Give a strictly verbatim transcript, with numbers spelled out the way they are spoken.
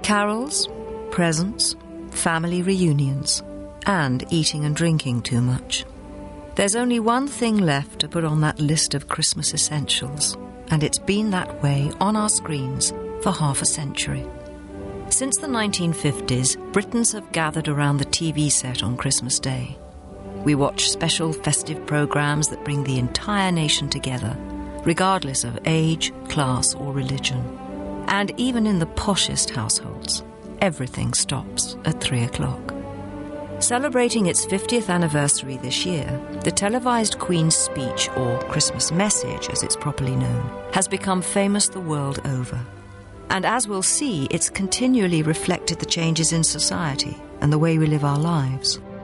Carols, presents, family reunions, and eating and drinking too much. There's only one thing left to put on that list of Christmas essentials, and it's been that way on our screens for half a century. Since the nineteen fifties, Britons have gathered around the T V set on Christmas Day. We watch special festive programmes that bring the entire nation together, regardless of age, class or religion. And even in the poshest households, everything stops at three o'clock. Celebrating its fiftieth anniversary this year, the televised Queen's Speech, or Christmas Message as it's properly known, has become famous the world over. And as we'll see, it's continually reflected the changes in society and the way we live our lives.